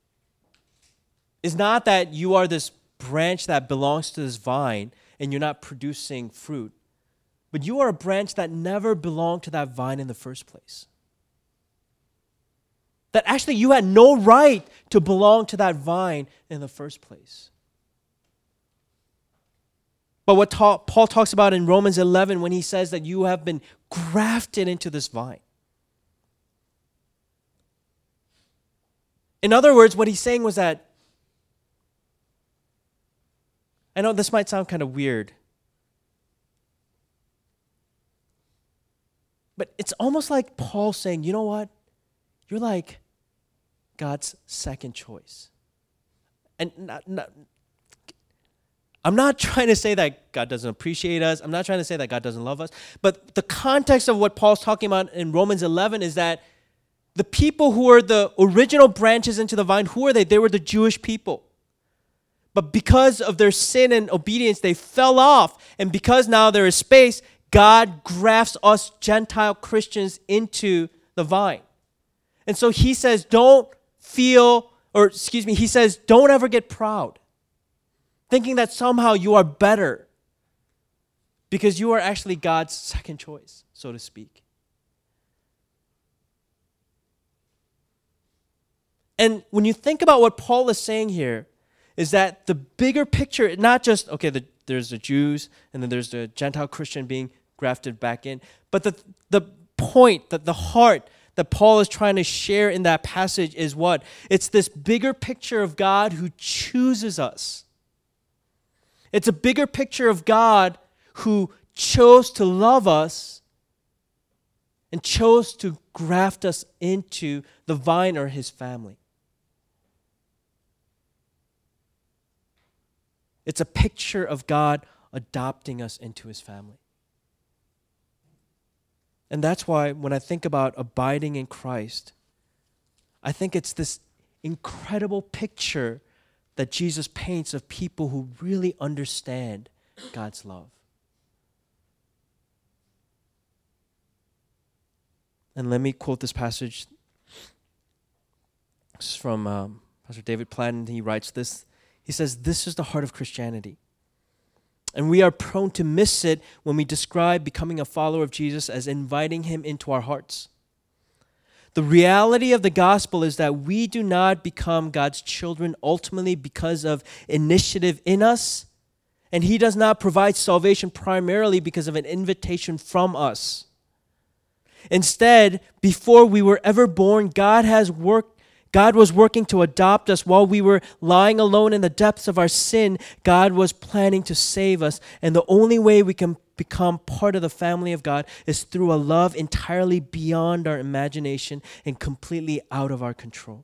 is not that you are this branch that belongs to this vine and you're not producing fruit, but you are a branch that never belonged to that vine in the first place. That actually you had no right to belong to that vine in the first place. But what ta- Paul talks about in Romans eleven when he says that you have been grafted into this vine. In other words, what he's saying was that, I know this might sound kind of weird, but it's almost like Paul saying, you know what? You're like God's second choice. And not, not, I'm not trying to say that God doesn't appreciate us. I'm not trying to say that God doesn't love us. But the context of what Paul's talking about in Romans eleven is that the people who were the original branches into the vine, who are they? They were the Jewish people. But because of their sin and obedience, they fell off. And because now there is space, God grafts us Gentile Christians into the vine. And so he says, don't feel, or excuse me, he says, don't ever get proud, thinking that somehow you are better because you are actually God's second choice, so to speak. And when you think about what Paul is saying here, is that the bigger picture, not just, okay, the, there's the Jews and then there's the Gentile Christian being grafted back in, but the, the point, that the heart that Paul is trying to share in that passage is what? It's this bigger picture of God who chooses us. It's a bigger picture of God who chose to love us and chose to graft us into the vine or his family. It's a picture of God adopting us into his family. And that's why when I think about abiding in Christ, I think it's this incredible picture that Jesus paints of people who really understand God's love. And let me quote this passage. This is from um, Pastor David Platt, and he writes this. He says, this is the heart of Christianity. And we are prone to miss it when we describe becoming a follower of Jesus as inviting him into our hearts. The reality of the gospel is that we do not become God's children ultimately because of initiative in us, and he does not provide salvation primarily because of an invitation from us. Instead, before we were ever born, God has worked God was working to adopt us while we were lying alone in the depths of our sin. God was planning to save us. And the only way we can become part of the family of God is through a love entirely beyond our imagination and completely out of our control.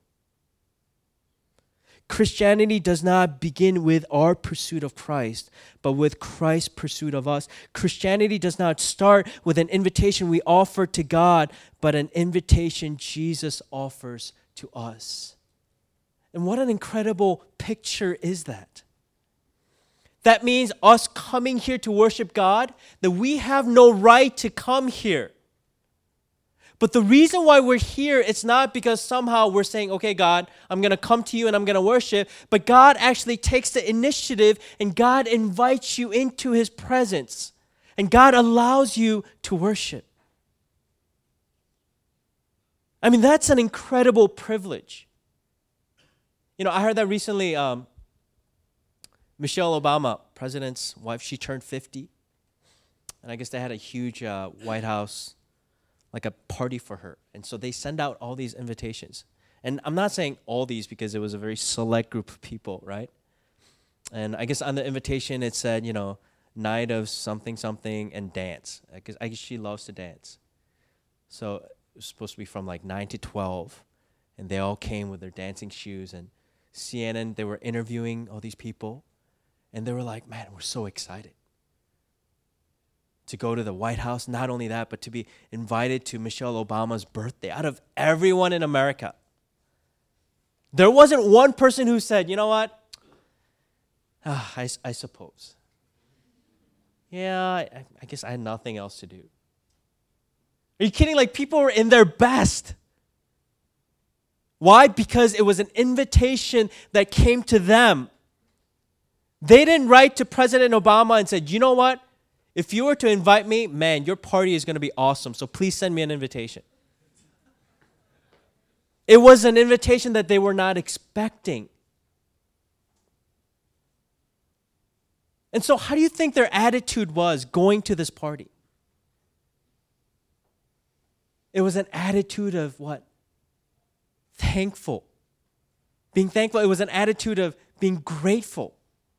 Christianity does not begin with our pursuit of Christ, but with Christ's pursuit of us. Christianity does not start with an invitation we offer to God, but an invitation Jesus offers to us. And what an incredible picture is that. That means us coming here to worship God, that we have no right to come here. But the reason why we're here, it's not because somehow we're saying, okay, God, I'm going to come to you and I'm going to worship. But God actually takes the initiative and God invites you into his presence. And God allows you to worship. I mean, that's an incredible privilege. You know, I heard that recently, um, Michelle Obama, president's wife, she turned fifty. And I guess they had a huge uh, White House, like a party for her. And so they send out all these invitations. And I'm not saying all these because it was a very select group of people, right? And I guess on the invitation it said, you know, night of something, something, and dance. Because I guess she loves to dance. So it was supposed to be from like nine to twelve. And they all came with their dancing shoes. And C N N, they were interviewing all these people. And they were like, man, we're so excited to go to the White House. Not only that, but to be invited to Michelle Obama's birthday out of everyone in America. There wasn't one person who said, you know what? Ah, I, I suppose. Yeah, I, I guess I had nothing else to do. Are you kidding? Like, people were in their best. Why? Because it was an invitation that came to them. They didn't write to President Obama and said, you know what? If you were to invite me, man, your party is going to be awesome, so please send me an invitation. It was an invitation that they were not expecting. And so how do you think their attitude was going to this party? It was an attitude of what? Thankful. Being thankful. It was an attitude of being grateful.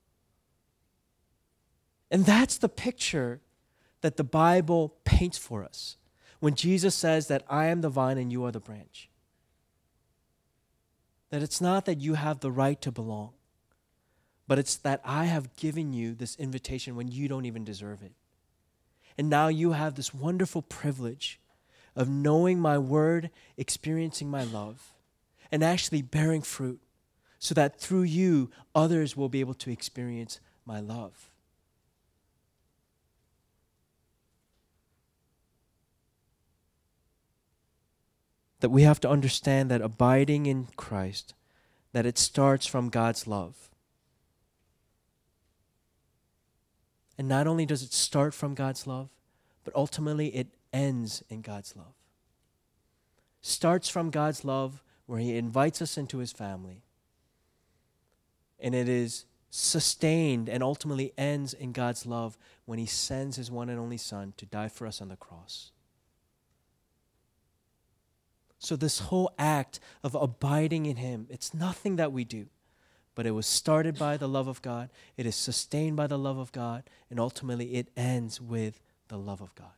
And that's the picture that the Bible paints for us when Jesus says that I am the vine and you are the branch. That it's not that you have the right to belong, but it's that I have given you this invitation when you don't even deserve it. And now you have this wonderful privilege of knowing my word, experiencing my love, and actually bearing fruit so that through you, others will be able to experience my love. That we have to understand that abiding in Christ, that it starts from God's love. And not only does it start from God's love, but ultimately it ends in God's love. Starts from God's love where He invites us into His family. And it is sustained and ultimately ends in God's love when He sends His one and only Son to die for us on the cross. So this whole act of abiding in Him, it's nothing that we do, but it was started by the love of God, it is sustained by the love of God, and ultimately it ends with the love of God.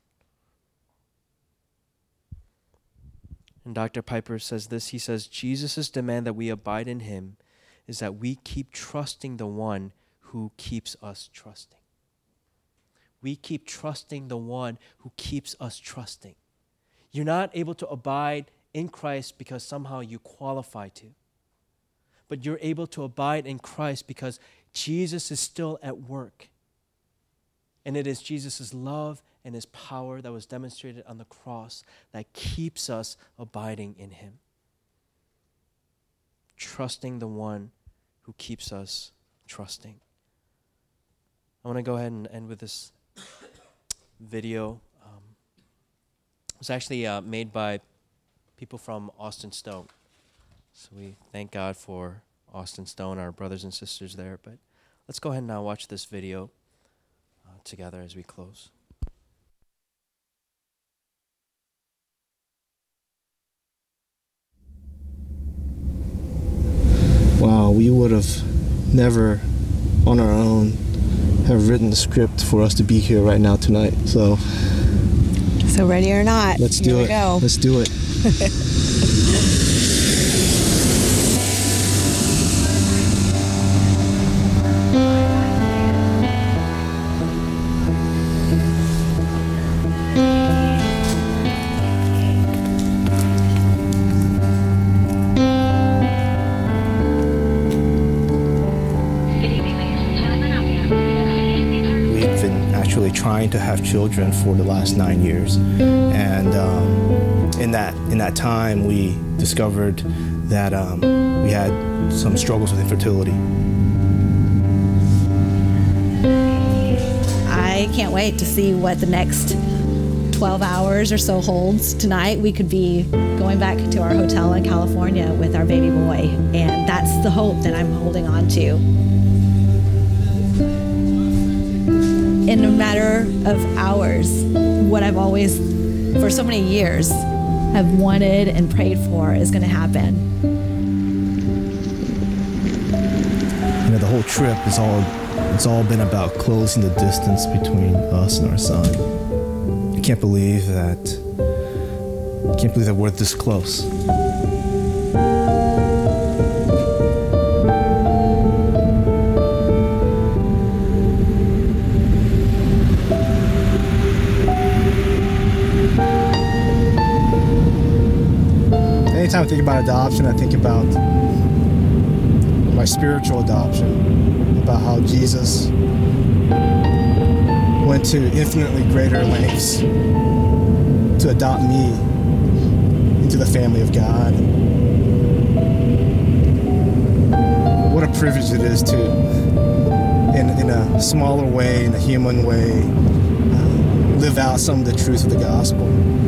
And Doctor Piper says this, he says, Jesus' demand that we abide in Him is that we keep trusting the one who keeps us trusting. We keep trusting the one who keeps us trusting. You're not able to abide in Christ because somehow you qualify to. But you're able to abide in Christ because Jesus is still at work. And it is Jesus' love and His power that was demonstrated on the cross that keeps us abiding in Him. Trusting the one who keeps us trusting. I want to go ahead and end with this video. Um, it was actually uh, made by people from Austin Stone. So we thank God for Austin Stone, our brothers and sisters there. But let's go ahead and now watch this video uh, together as we close. Wow, we would have never on our own have written the script for us to be here right now tonight. So So ready or not, let's here do we it. Go. Let's do it. Trying to have children for the last nine years, and um, in that in that time we discovered that um, we had some struggles with infertility. I can't wait to see what the next twelve hours or so holds. Tonight we could be going back to our hotel in California with our baby boy, and that's the hope that I'm holding on to. In a matter of hours, what I've always, for so many years, have wanted and prayed for is going to happen. You know, the whole trip is all, it's all been about closing the distance between us and our son. I can't believe that, I can't believe that we're this close. Anytime I think about adoption, I think about my spiritual adoption, about how Jesus went to infinitely greater lengths to adopt me into the family of God. What a privilege it is to, in, in a smaller way, in a human way, uh, live out some of the truth of the gospel.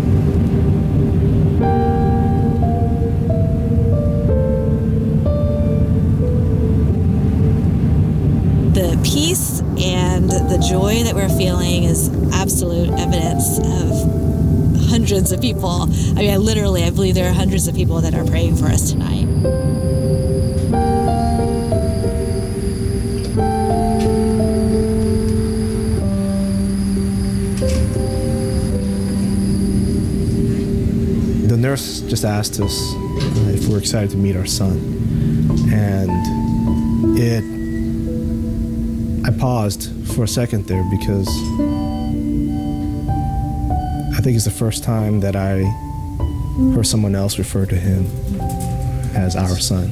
The peace and the joy that we're feeling is absolute evidence of hundreds of people. I mean, I literally, I believe there are hundreds of people that are praying for us tonight. The nurse just asked us uh, if we're excited to meet our son. And it, I paused for a second there because I think it's the first time that I heard someone else refer to him as our son.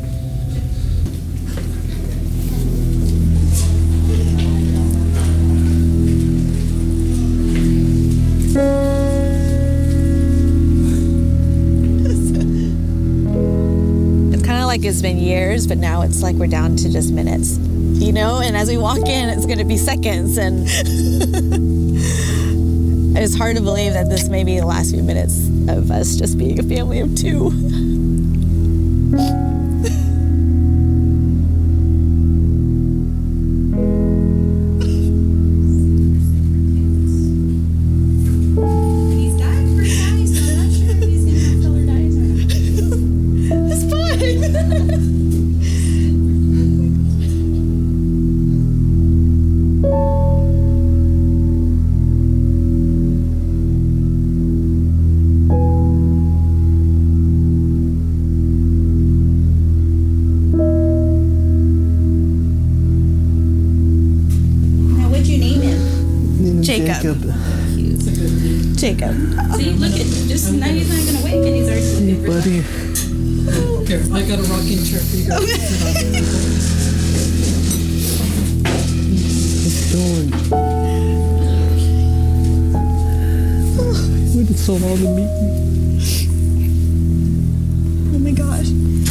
Like it's been years, but now it's like we're down to just minutes, you know, and as we walk in, it's going to be seconds, and it's hard to believe that this may be the last few minutes of us just being a family of two. Jacob. Jacob. See, look at just now he's not gonna wake and he's already Hey, buddy. Here, I got a rocking chair for you guys. What's going? Waited so long to meet you. Oh my gosh.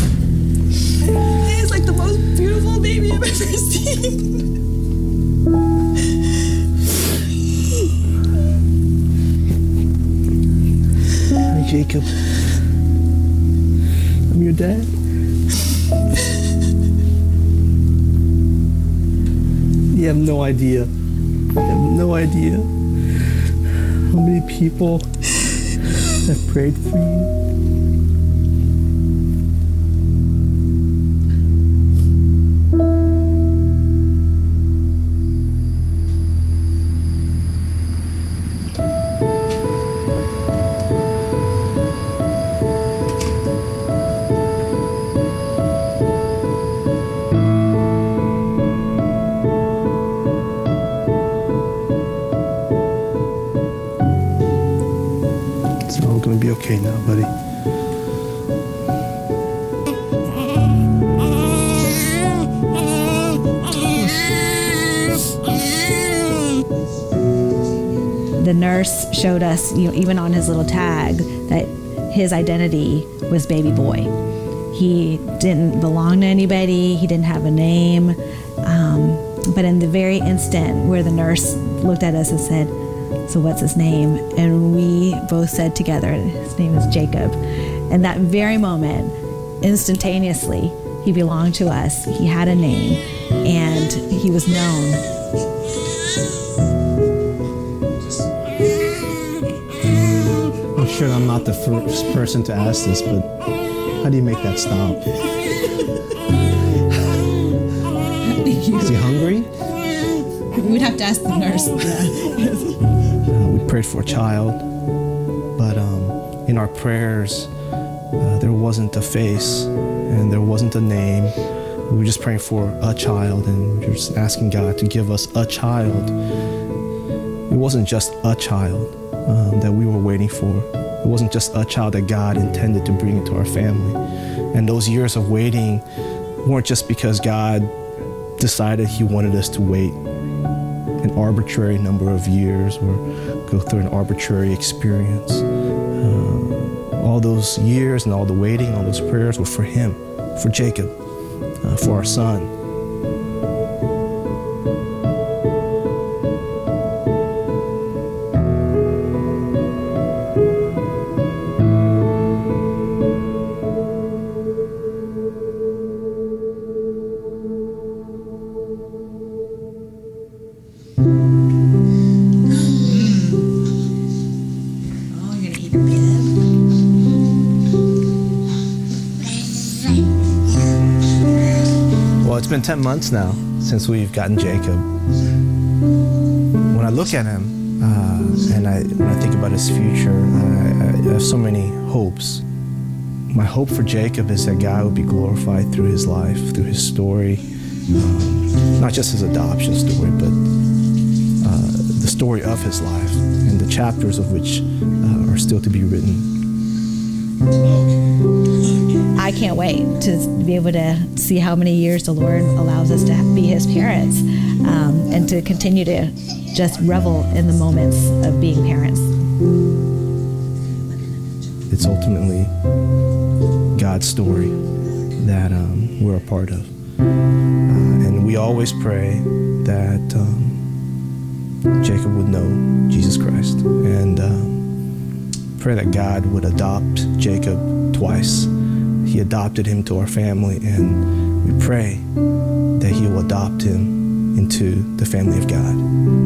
He's like the most beautiful baby I've ever seen. Jacob, I'm your dad. You have no idea. You have no idea how many people have prayed for you. Be okay now, buddy. The nurse showed us, you know, even on his little tag, that his identity was baby boy. He didn't belong to anybody. He didn't have a name. Um, but in the very instant where the nurse looked at us and said, "So what's his name?" And we both said together, his name is Jacob. And that very moment, instantaneously, he belonged to us. He had a name, and he was known. I'm sure I'm not the first person to ask this, but how do you make that stop? Is he hungry? We'd have to ask the nurse. Uh, we prayed for a child, but um, in our prayers, uh, there wasn't a face and there wasn't a name. We were just praying for a child, and we were just asking God to give us a child. It wasn't just a child um, that we were waiting for. It wasn't just a child that God intended to bring into our family. And those years of waiting weren't just because God decided He wanted us to wait an arbitrary number of years or go through an arbitrary experience. Uh, all those years and all the waiting, all those prayers were for him, for Jacob, uh, for our son. It's been ten months now since we've gotten Jacob. When I look at him uh, and I, when I think about his future, I, I have so many hopes. My hope for Jacob is that God would be glorified through his life, through his story, um, not just his adoption story, but uh, the story of his life and the chapters of which uh, are still to be written. I can't wait to be able to see how many years the Lord allows us to be his parents, um, and to continue to just revel in the moments of being parents. It's ultimately God's story that um, we're a part of. Uh, and we always pray that um, Jacob would know Jesus Christ, and um, pray that God would adopt Jacob twice. He adopted him to our family, and we pray that he will adopt him into the family of God.